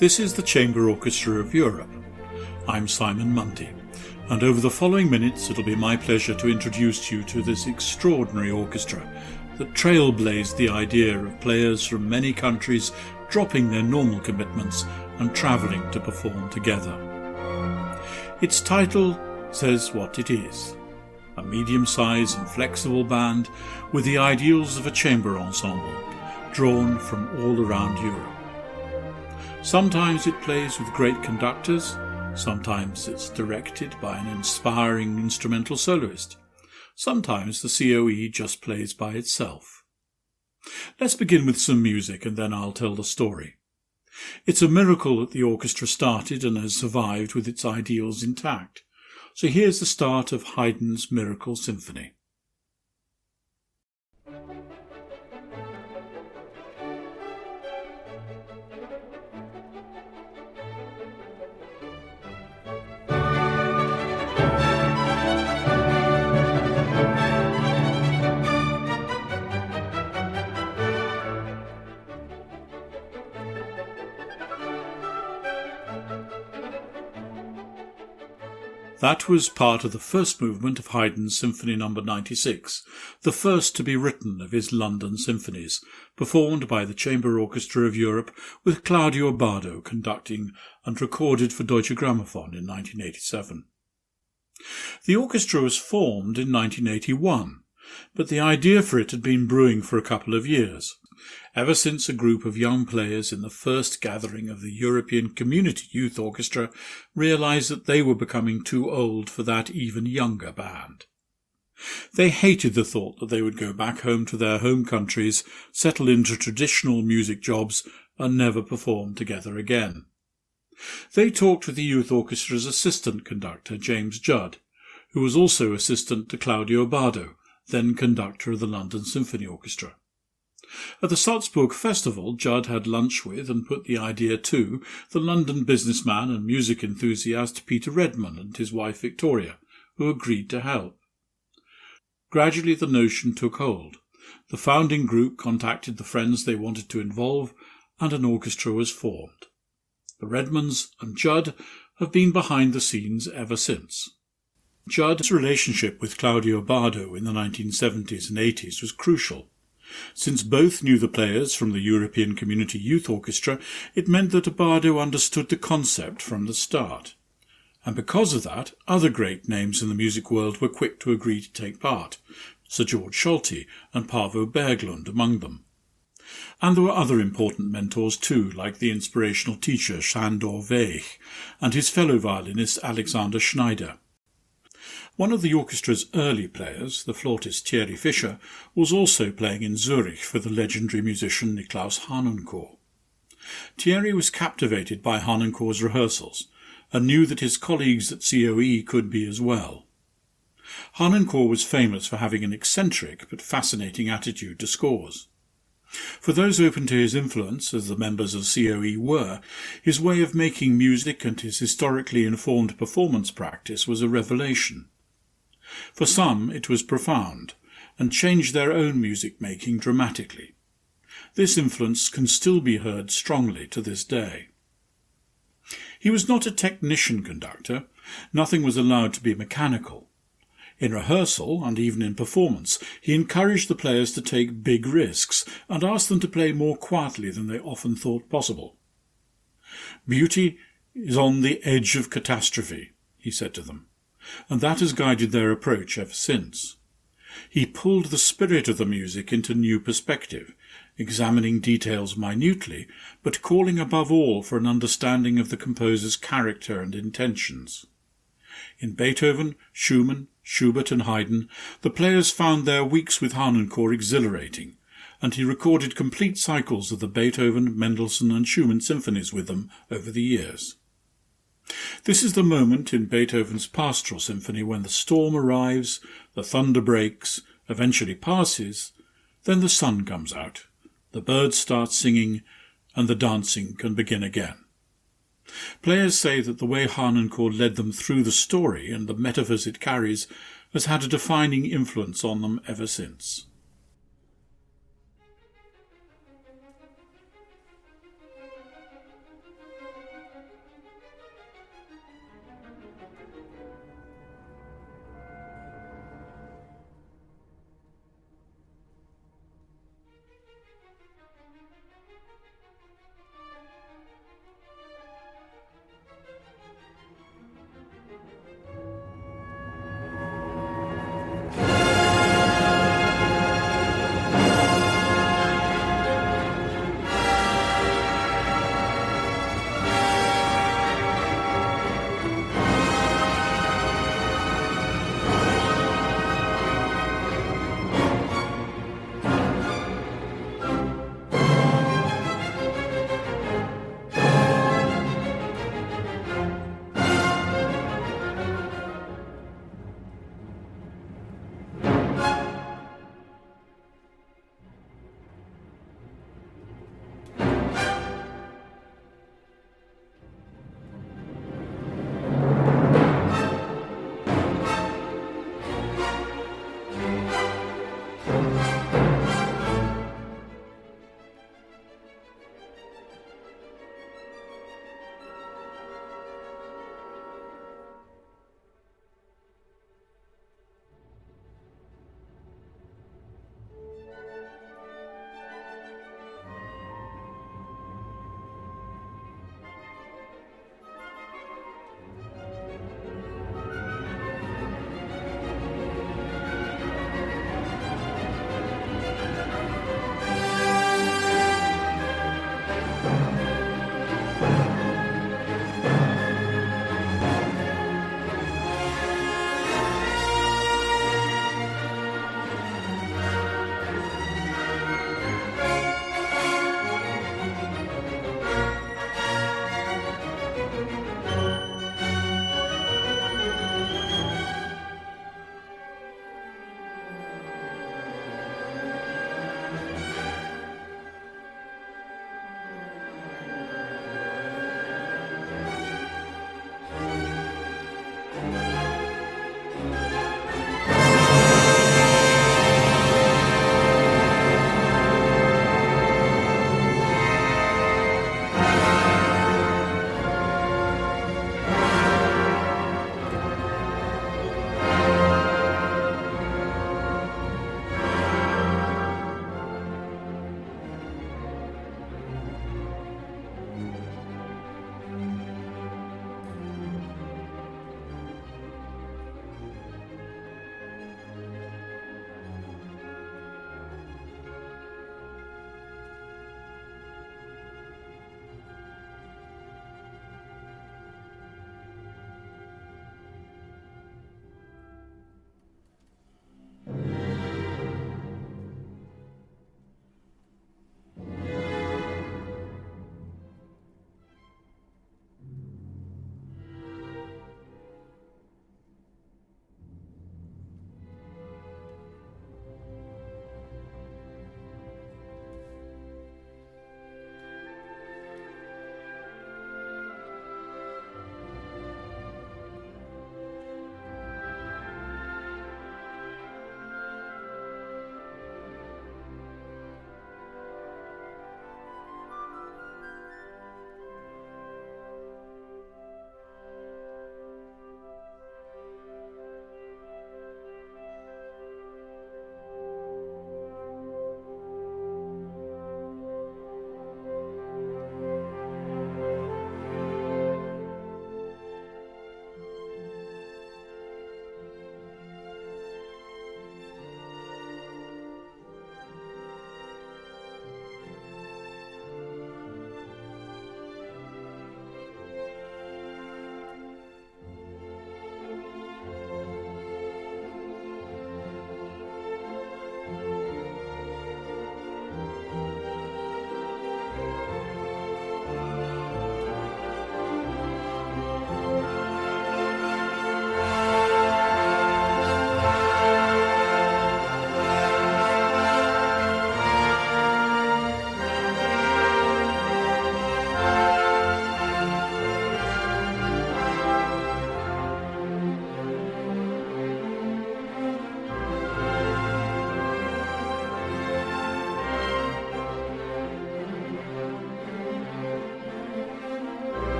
This is the Chamber Orchestra of Europe. I'm Simon Mundy, and over the following minutes it'll be my pleasure to introduce you to this extraordinary orchestra that trailblazed the idea of players from many countries dropping their normal commitments and travelling to perform together. Its title says what it is: a medium-sized and flexible band with the ideals of a chamber ensemble, drawn from all around Europe. Sometimes it plays with great conductors, sometimes it's directed by an inspiring instrumental soloist, sometimes the COE just plays by itself. Let's begin with some music and then I'll tell the story. It's a miracle that the orchestra started and has survived with its ideals intact. So here's the start of Haydn's Miracle Symphony. That was part of the first movement of Haydn's Symphony No. 96, the first to be written of his London symphonies, performed by the Chamber Orchestra of Europe with Claudio Abbado conducting and recorded for Deutsche Grammophon in 1987. The orchestra was formed in 1981, but the idea for it had been brewing for a couple of years, ever since a group of young players in the first gathering of the European Community Youth Orchestra realised that they were becoming too old for that even younger band. They hated the thought that they would go back home to their home countries, settle into traditional music jobs, and never perform together again. They talked with the youth orchestra's assistant conductor, James Judd, who was also assistant to Claudio Abbado, then conductor of the London Symphony Orchestra. At the Salzburg Festival, Judd had lunch with and put the idea to the London businessman and music enthusiast Peter Redman and his wife Victoria, who agreed to help. Gradually the notion took hold. The founding group contacted the friends they wanted to involve, and an orchestra was formed. The Redmans and Judd have been behind the scenes ever since. Judd's relationship with Claudio Abbado in the 1970s and 80s was crucial. Since both knew the players from the European Community Youth Orchestra, it meant that Abbado understood the concept from the start. And because of that, other great names in the music world were quick to agree to take part, Sir George Solti and Paavo Berglund among them. And there were other important mentors too, like the inspirational teacher Sándor Vég and his fellow violinist Alexander Schneider. One of the orchestra's early players, the flautist Thierry Fischer, was also playing in Zurich for the legendary musician Niklaus Harnoncourt. Thierry was captivated by Harnoncourt's rehearsals and knew that his colleagues at COE could be as well. Harnoncourt was famous for having an eccentric but fascinating attitude to scores. For those open to his influence, as the members of COE were, his way of making music and his historically informed performance practice was a revelation. For some it was profound, and changed their own music-making dramatically. This influence can still be heard strongly to this day. He was not a technician conductor. Nothing was allowed to be mechanical. In rehearsal, and even in performance, he encouraged the players to take big risks, and asked them to play more quietly than they often thought possible. "Beauty is on the edge of catastrophe," he said to them, and that has guided their approach ever since. He pulled the spirit of the music into new perspective, examining details minutely, but calling above all for an understanding of the composer's character and intentions. In Beethoven, Schumann, Schubert and Haydn, the players found their weeks with Harnoncourt exhilarating, and he recorded complete cycles of the Beethoven, Mendelssohn and Schumann symphonies with them over the years. This is the moment in Beethoven's Pastoral Symphony when the storm arrives, the thunder breaks, eventually passes, then the sun comes out, the birds start singing, and the dancing can begin again. Players say that the way Harnoncourt led them through the story and the metaphors it carries has had a defining influence on them ever since.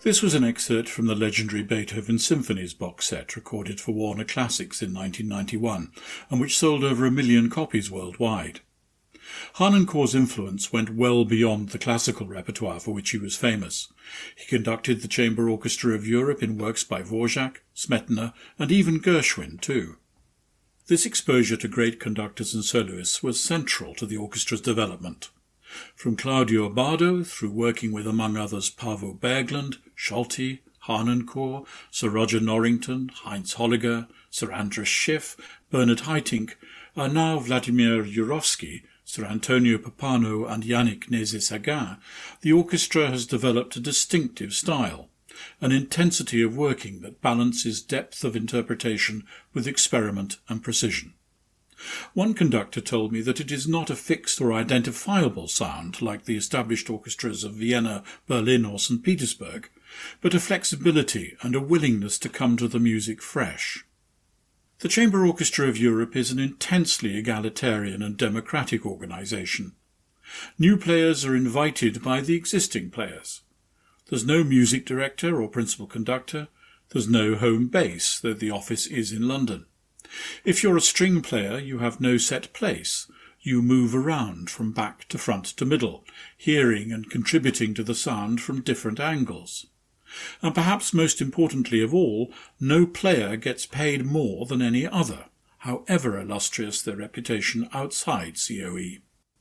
This was an excerpt from the legendary Beethoven Symphonies box set recorded for Warner Classics in 1991, and which sold over 1 million copies worldwide. Harnoncourt's influence went well beyond the classical repertoire for which he was famous. He conducted the Chamber Orchestra of Europe in works by Dvorak, Smetana, and even Gershwin too. This exposure to great conductors and soloists was central to the orchestra's development. From Claudio Abbado, through working with among others Paavo Berglund, Scholti, Harnoncourt, Sir Roger Norrington, Heinz Holliger, Sir Andras Schiff, Bernard Haitink, and now Vladimir Jurovsky, Sir Antonio Pappano and Yannick Nézet-Séguin, the orchestra has developed a distinctive style, an intensity of working that balances depth of interpretation with experiment and precision. One conductor told me that it is not a fixed or identifiable sound like the established orchestras of Vienna, Berlin or St. Petersburg, but a flexibility and a willingness to come to the music fresh. The Chamber Orchestra of Europe is an intensely egalitarian and democratic organisation. New players are invited by the existing players. There's no music director or principal conductor. There's no home base, though the office is in London. If you're a string player, you have no set place. You move around from back to front to middle, hearing and contributing to the sound from different angles. And perhaps most importantly of all, no player gets paid more than any other, however illustrious their reputation outside COE.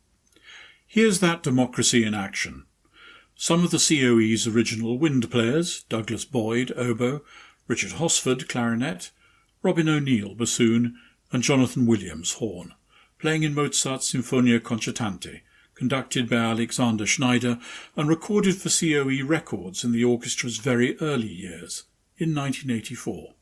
Here's that democracy in action. Some of the COE's original wind players, Douglas Boyd, oboe, Richard Hosford, clarinet, Robin O'Neill, bassoon, and Jonathan Williams, horn, playing in Mozart's Sinfonia Concertante, conducted by Alexander Schneider and recorded for COE Records in the orchestra's very early years, in 1984.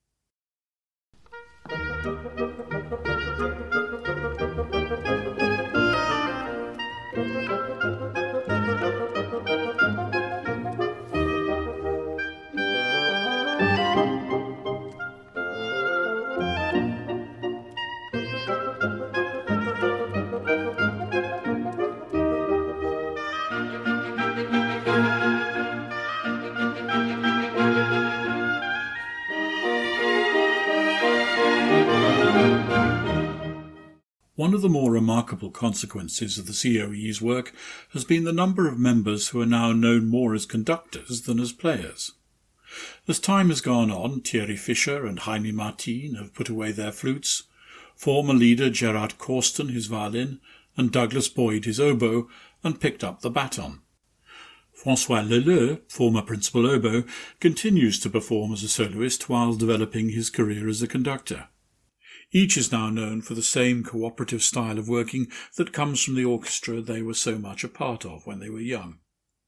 One of the more remarkable consequences of the COE's work has been the number of members who are now known more as conductors than as players. As time has gone on, Thierry Fischer and Jaime Martin have put away their flutes, former leader Gerard Corsten his violin, and Douglas Boyd his oboe, and picked up the baton. François Leleu, former principal oboe, continues to perform as a soloist while developing his career as a conductor. Each is now known for the same cooperative style of working that comes from the orchestra they were so much a part of when they were young.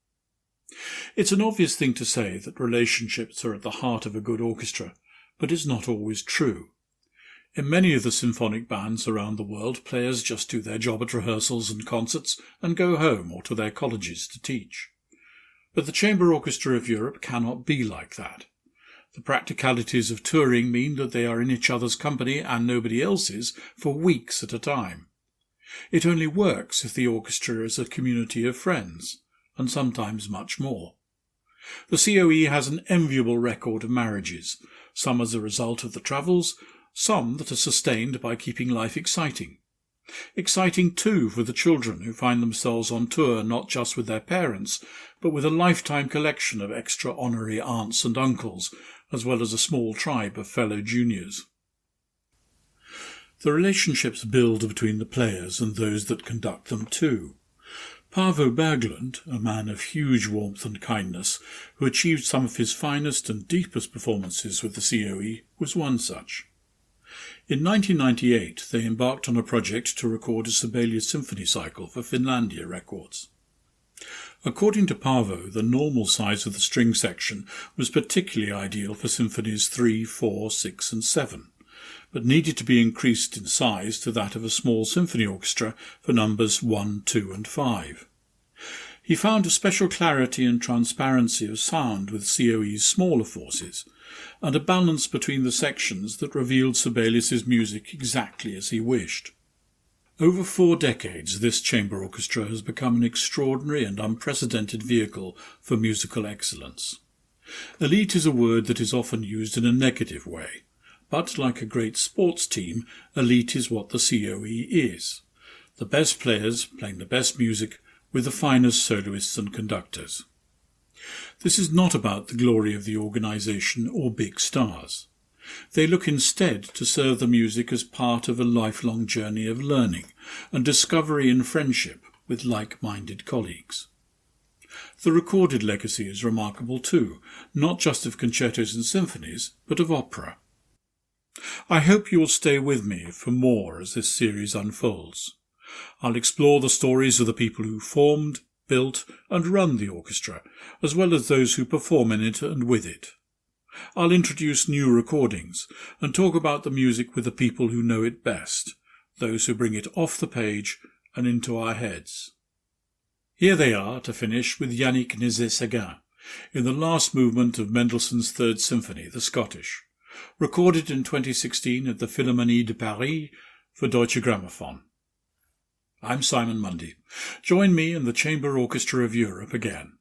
It's an obvious thing to say that relationships are at the heart of a good orchestra, but it's not always true. In many of the symphonic bands around the world, players just do their job at rehearsals and concerts and go home or to their colleges to teach. But the Chamber Orchestra of Europe cannot be like that. The practicalities of touring mean that they are in each other's company and nobody else's for weeks at a time. It only works if the orchestra is a community of friends, and sometimes much more. The COE has an enviable record of marriages, some as a result of the travels, some that are sustained by keeping life exciting. Exciting too for the children who find themselves on tour not just with their parents, but with a lifetime collection of extra honorary aunts and uncles, as well as a small tribe of fellow juniors. The relationships build between the players and those that conduct them too. Paavo Berglund, a man of huge warmth and kindness, who achieved some of his finest and deepest performances with the COE, was one such. In 1998 they embarked on a project to record a Sibelius symphony cycle for Finlandia Records. According to Paavo, the normal size of the string section was particularly ideal for symphonies 3, 4, 6 and 7, but needed to be increased in size to that of a small symphony orchestra for numbers 1, 2 and 5. He found a special clarity and transparency of sound with COE's smaller forces, and a balance between the sections that revealed Sibelius's music exactly as he wished. Over 4 decades, this chamber orchestra has become an extraordinary and unprecedented vehicle for musical excellence. Elite is a word that is often used in a negative way, but like a great sports team, elite is what the COE is. The best players playing the best music with the finest soloists and conductors. This is not about the glory of the organisation or big stars. They look instead to serve the music as part of a lifelong journey of learning and discovery and friendship with like-minded colleagues. The recorded legacy is remarkable too, not just of concertos and symphonies, but of opera. I hope you will stay with me for more as this series unfolds. I'll explore the stories of the people who formed, built and run the orchestra, as well as those who perform in it and with it. I'll introduce new recordings and talk about the music with the people who know it best, those who bring it off the page and into our heads. Here they are to finish with Yannick Nézet-Séguin, in the last movement of Mendelssohn's Third Symphony, the Scottish, recorded in 2016 at the Philharmonie de Paris for Deutsche Grammophon. I'm Simon Mundy. Join me and the Chamber Orchestra of Europe again